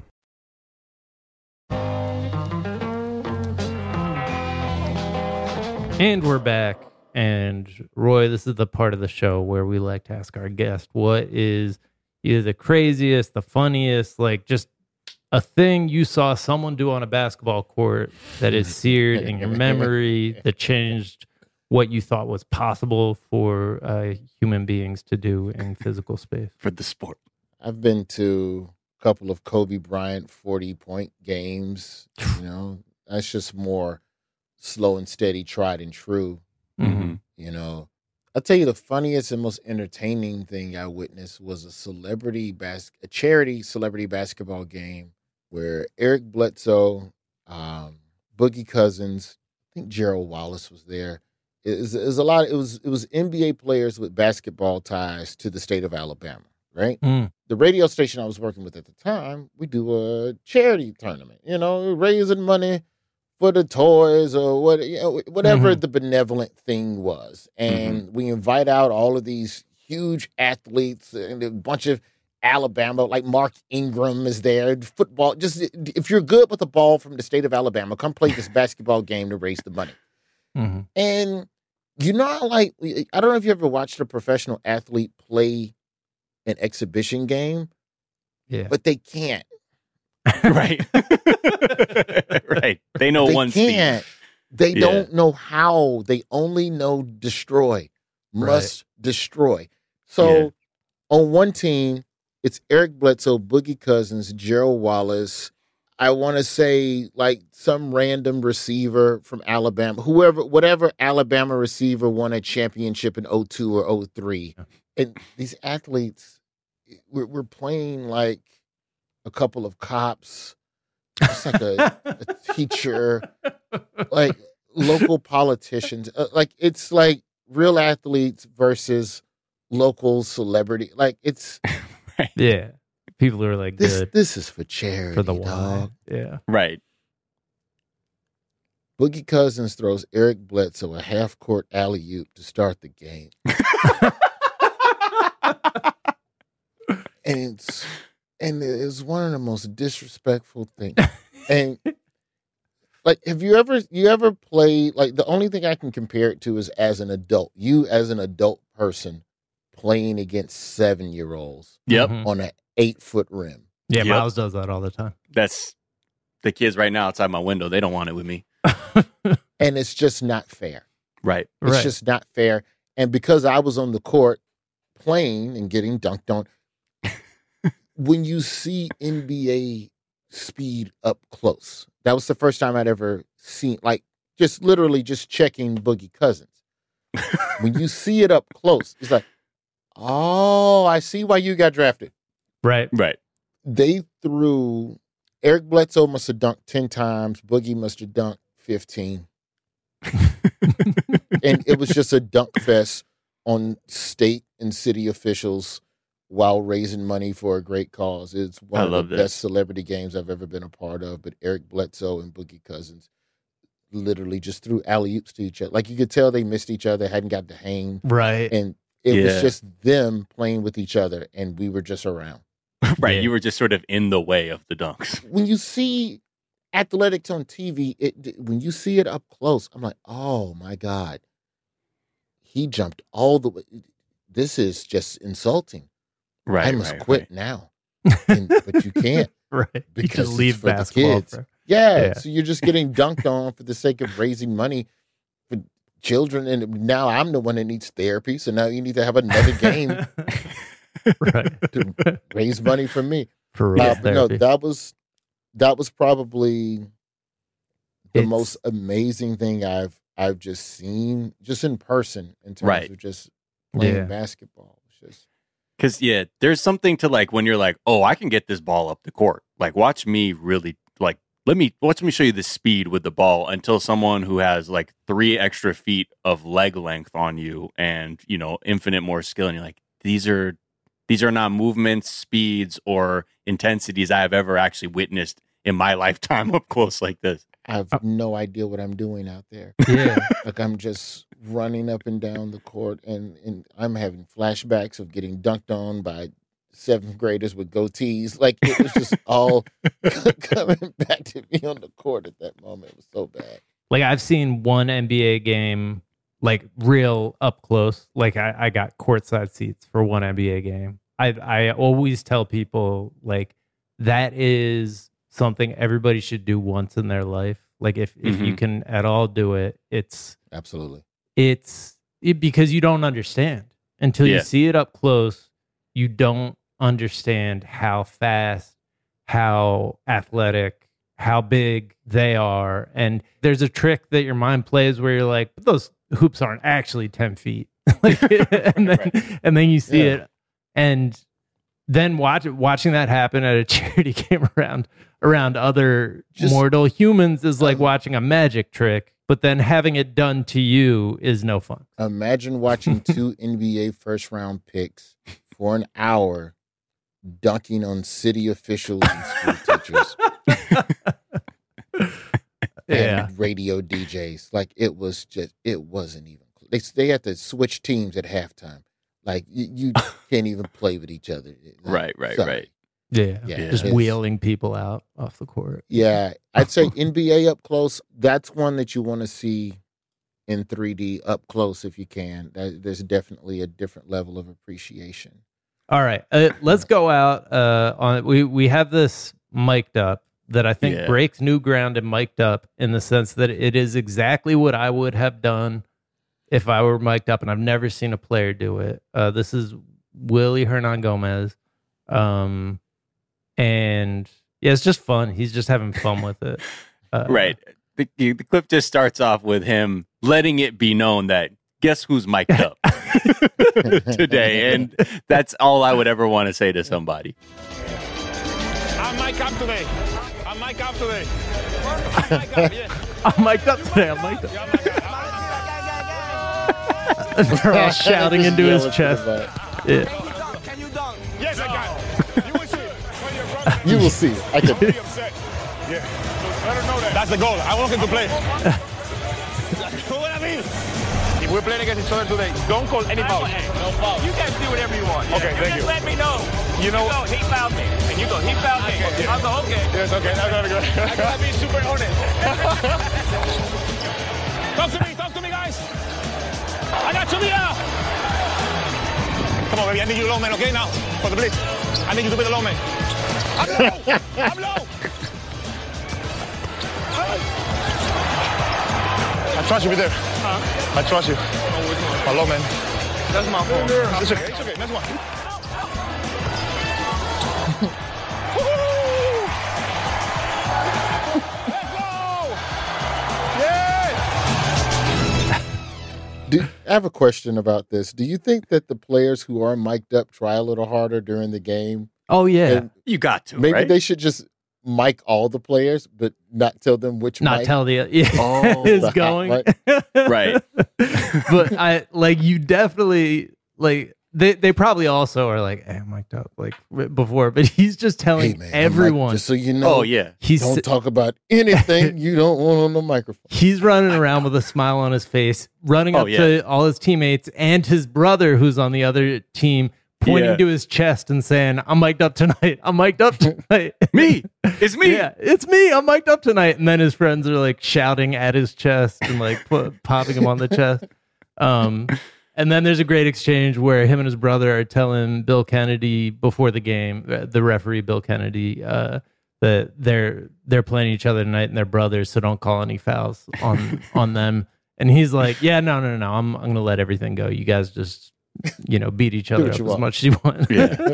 And we're back. And Roy, this is the part of the show where we like to ask our guest, what is either the craziest, the funniest, like just a thing you saw someone do on a basketball court that is seared in your memory, that changed what you thought was possible for uh, human beings to do in physical space? For the sport. I've been to a couple of Kobe Bryant forty-point games. You know, that's just more slow and steady, tried and true. Mm-hmm. You know, I'll tell you the funniest and most entertaining thing I witnessed was a celebrity bas- a charity celebrity basketball game where Eric Bledsoe, um, Boogie Cousins, I think Gerald Wallace was there. It was, it was a lot. It was it was N B A players with basketball ties to the state of Alabama, right? Mm. The radio station I was working with at the time, we do a charity tournament. You know, raising money for the toys or what, you know, whatever mm-hmm. the benevolent thing was. And mm-hmm. we invite out all of these huge athletes and a bunch of Alabama, like Mark Ingram is there. Football, just if you're good with the ball from the state of Alabama, come play this basketball game to raise the money. Mm-hmm. And you know, like, I don't know if you ever watched a professional athlete play an exhibition game, yeah, but they can't. Right. Right. They know they one can't. speed. They Yeah. don't know how. They only know destroy. Must Right. destroy. So Yeah. on one team, it's Eric Bledsoe, Boogie Cousins, Gerald Wallace. I want to say like some random receiver from Alabama, whoever, whatever Alabama receiver won a championship in oh two or oh three. And these athletes, we're, we're playing like a couple of cops, just like a, a teacher, like local politicians. Uh, like it's like real athletes versus local celebrity. Like it's Right. Yeah. People are like this. good This is for charity, for the dog. why. Yeah. Right. Boogie Cousins throws Eric Bledsoe a half court alley oop to start the game. and it's and it's one of the most disrespectful things. And like, have you ever you ever played, like, the only thing I can compare it to is as an adult, you as an adult person playing against seven year olds. Yep. On an eight foot rim. Yeah, Yep. Miles does that all the time. That's the kids right now outside my window. They don't want it with me. And it's just not fair. Right. It's Right. just not fair. And because I was on the court playing and getting dunked on, when you see N B A speed up close, that was the first time I'd ever seen, like, just literally just checking Boogie Cousins. When you see it up close, it's like, oh, I see why you got drafted. Right. Right. They threw, Eric Bledsoe must have dunked ten times. Boogie must have dunked fifteen. And it was just a dunk fest on state and city officials while raising money for a great cause. It's one I of love the that. best celebrity games I've ever been a part of. But Eric Bledsoe and Boogie Cousins literally just threw alley-oops to each other. Like, you could tell they missed each other, hadn't got to hang. Right. And it was Yeah. just them playing with each other, and we were just around. Right. Yeah. You were just sort of in the way of the dunks. When you see athletics on T V, it when you see it up close, I'm like, oh my God. He jumped all the way. This is just insulting. Right. I must right, quit right. now. And, but you can't. Right. You Because just it's leave for the basketball. kids. For, Yeah, Yeah. so you're just getting dunked on for the sake of raising money for children. And now I'm the one that needs therapy. So now you need to have another game right. to raise money for me. For real. Uh, but no, therapy. that was that was probably the It's- most amazing thing I've I've just seen just in person in terms Right. of just playing Yeah. basketball. It's just Because, yeah, there's something to, like, when you're like, oh, I can get this ball up the court. Like, watch me really, like, let me, watch me show you the speed with the ball until someone who has, like, three extra feet of leg length on you and, you know, infinite more skill. And you're like, these are, these are not movements, speeds, or intensities I have ever actually witnessed in my lifetime up close like this. I have no idea what I'm doing out there. Yeah. Like, I'm just running up and down the court, and, and I'm having flashbacks of getting dunked on by seventh graders with goatees. Like, it was just all coming back to me on the court at that moment. It was so bad. Like, I've seen one N B A game, like, real up close. Like, I, I got courtside seats for one N B A game. I I always tell people, like, that is something everybody should do once in their life. Like, if, if you Mhm. can at all do it, it's Absolutely. it's it, because you don't understand until Yeah. you see it up close. You don't understand how fast, how athletic, how big they are. And there's a trick that your mind plays where you're like, but those hoops aren't actually ten feet. Like, and then Right. and then you see Yeah. it, and then watch watching that happen at a charity game around around other Just- mortal humans is like Um, watching a magic trick, but then having it done to you is no fun. Imagine watching two N B A first round picks for an hour dunking on city officials and school teachers Yeah. and radio D Js. Like, it was just, it wasn't even, they, they had to switch teams at halftime. Like, you, you can't even play with each other. Like, Right, right, sorry. right. Yeah. Yeah, Just it's- wheeling people out off the court. Yeah, I'd say N B A up close. That's one that you want to see in three D up close if you can. That, there's definitely a different level of appreciation. All right. Uh, let's go out uh, on we we have this mic'd up that I think Yeah. breaks new ground and mic'd up in the sense that it is exactly what I would have done if I were mic'd up, and I've never seen a player do it. Uh, this is Willie Hernan Gomez. Um, and yeah, it's just fun. He's just having fun with it. Uh, Right. The, the the clip just starts off with him letting it be known that guess who's mic'd up today. And that's all I would ever want to say to somebody. I'm Mike up today. I'm Mike up today. I'm Mike up, yeah. I'm mic'd up today. I'm mic'd up. Yeah, Mike up. They're all shouting Just into his yelling to chest. the Yeah. Can you dunk? Yes, I can. You will see. When you're brother- back. You will see. I can. Be upset. Yeah. So let her know that. That's the goal. I want him to play. You know what I mean? if we're playing against each other today, don't call any foul. No foul. You guys do whatever you want. Okay, you thank just you. let me know. You know you go, he fouled me. And you go, he fouled me. Okay. I'll go, okay. Yes, okay. That's not good. I gotta be super honest. Talk to me, talk to me, guys. I got you, Mia. Come on, baby. I need you low, man, okay? Now, for the blitz. I need you to be the low man. I'm low. I'm low. I trust you be there. Huh? I trust you. Oh, which one? My low man. That's my fault. It's okay, it's okay. Next one. Do, I have a question about this. Do you think that the players who are mic'd up try a little harder during the game? Oh, yeah. And you got to, Maybe right? they should just mic all the players, but not tell them which Not mic. tell the yeah, Oh, is the hot going. mic. Right. But I like you definitely like they they probably also are like, hey, I'm mic'd up like r- before, but he's just telling Hey, man, I'm everyone. mic- just so you know. Oh, yeah. He's don't talk about anything you don't want on the microphone. He's running around with a smile on his face, running Oh, up yeah. to all his teammates and his brother, who's on the other team, pointing Yeah. to his chest and saying, I'm mic'd up tonight. I'm mic'd up tonight. Me. It's me. Yeah, it's me. I'm mic'd up tonight. And then his friends are like shouting at his chest and like pu- popping him on the chest. Um, and then there's a great exchange where him and his brother are telling Bill Kennedy before the game, uh, the referee Bill Kennedy, uh, that they're they're playing each other tonight and they're brothers, so don't call any fouls on on them. And he's like, yeah, no, no, no, I'm I'm gonna let everything go. You guys just you know beat each other what up you as want. much as you want. Yeah.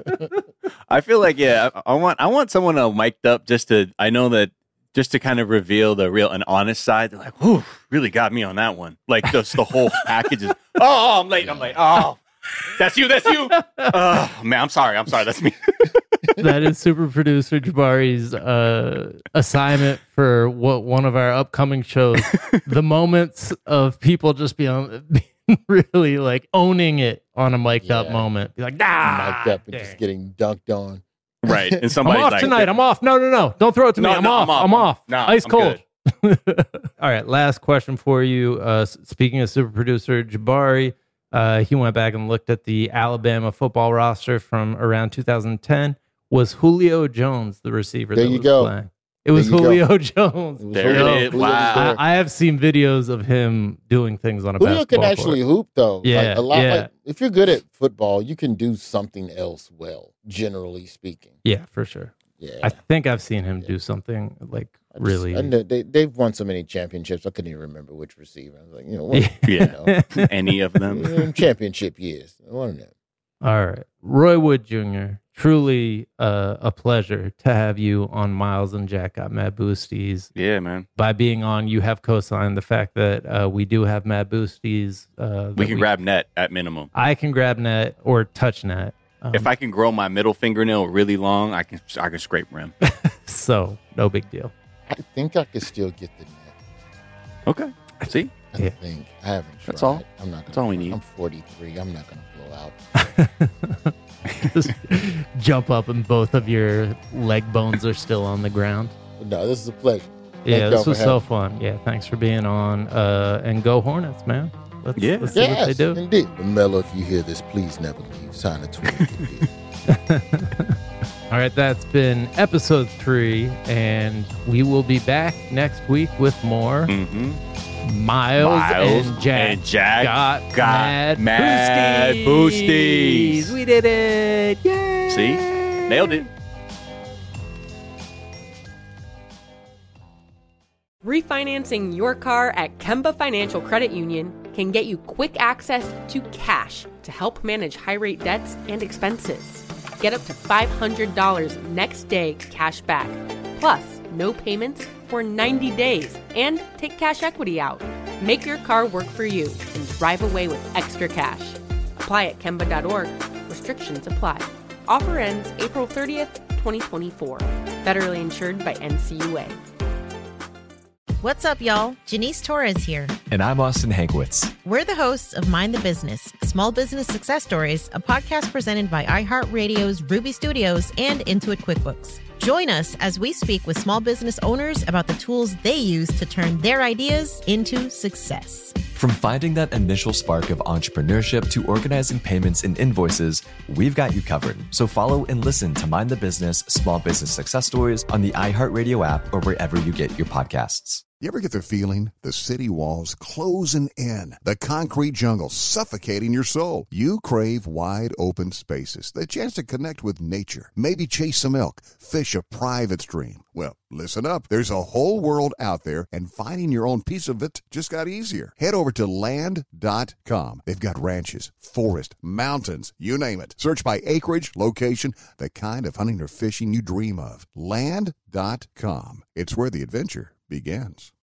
I feel like, yeah, I, I want I want someone uh, mic'd up just to, I know that, just to kind of reveal the real and honest side. They're like, whew, really got me on that one. Like, just the whole package is, oh, oh, I'm late. I'm late. Oh, that's you. That's you. Oh, man, I'm sorry. I'm sorry. That's me. That is super producer Jabari's uh, assignment for what one of our upcoming shows. The moments of people just being, being really like owning it on a mic'd up Yeah. moment. Be like, nah, Mic'd up and just getting dunked on. Right. And I'm somebody's off like, tonight. I'm off. No, no, no. Don't throw it to No, me. I'm, no, off. I'm off. I'm off. No, Ice I'm cold. All right. Last question for you. Uh, s- speaking of super producer Jabari, uh, he went back and looked at the Alabama football roster from around two thousand ten. Was Julio Jones the receiver There that you was go. playing? It was There you Julio go. Jones. It was There Julio. it is. Julio was Wow. there. I, I have seen videos of him doing things on a Julio basketball can actually court. hoop though. Yeah, like, a lot. yeah. Like, if you're good at football, you can do something else well. Generally speaking, Yeah, for sure. yeah. I think I've seen him do something like I just- really. I know they they've won so many championships. I couldn't even remember which receiver. I was like, you know, what, Yeah. you know, any of them. mm, championship years. One of them. All right. Roy Wood Junior, truly uh, a pleasure to have you on Miles and Jack Got Mad Boosties. Yeah, man. By being on, you have co-signed the fact that uh, we do have Mad Boosties. Uh, We that can grab net at minimum. I can grab net or touch net. Um, If I can grow my middle fingernail really long, I can I can scrape rim. so, no big deal. I think I could still get the net. Okay. See? I Yeah. think I haven't tried. That's all. I'm not. Gonna, That's all we need. I'm forty-three. I'm not gonna blow out. Just jump up and both of your leg bones are still on the ground. No, this is a pleasure. Thank Yeah, y'all this for was so having fun. Yeah, thanks for being on. Uh, and go Hornets, man. Let's, Yeah. let's see what they Yes, do. indeed. Mello, if you hear this, please never leave. Sign a tweet. All right, that's been episode three, and we will be back next week with more Mm-hmm. Miles, Miles and Jack. and Jack got, got mad, mad boosties. boosties. We did it! Yay! See? Nailed it. Refinancing your car at Kemba Financial Credit Union can get you quick access to cash to help manage high-rate debts and expenses. Get up to five hundred dollars next day cash back, plus no payments for ninety days, and take cash equity out. Make your car work for you and drive away with extra cash. Apply at Kemba dot org. Restrictions apply. Offer ends April thirtieth, twenty twenty-four. Federally insured by N C U A. What's up, y'all? Janice Torres here. And I'm Austin Hankwitz. We're the hosts of Mind the Business, Small Business Success Stories, a podcast presented by iHeartRadio's Ruby Studios and Intuit QuickBooks. Join us as we speak with small business owners about the tools they use to turn their ideas into success. From finding that initial spark of entrepreneurship to organizing payments and invoices, we've got you covered. So follow and listen to Mind the Business Small Business Success Stories on the iHeartRadio app or wherever you get your podcasts. You ever get the feeling the city walls closing in, the concrete jungle suffocating your soul? You crave wide open spaces, the chance to connect with nature, maybe chase some elk, fish a private stream. Well, listen up. There's a whole world out there, and finding your own piece of it just got easier. Head over to land dot com. They've got ranches, forest, mountains, you name it. Search by acreage, location, the kind of hunting or fishing you dream of. land dot com. It's where the adventure begins.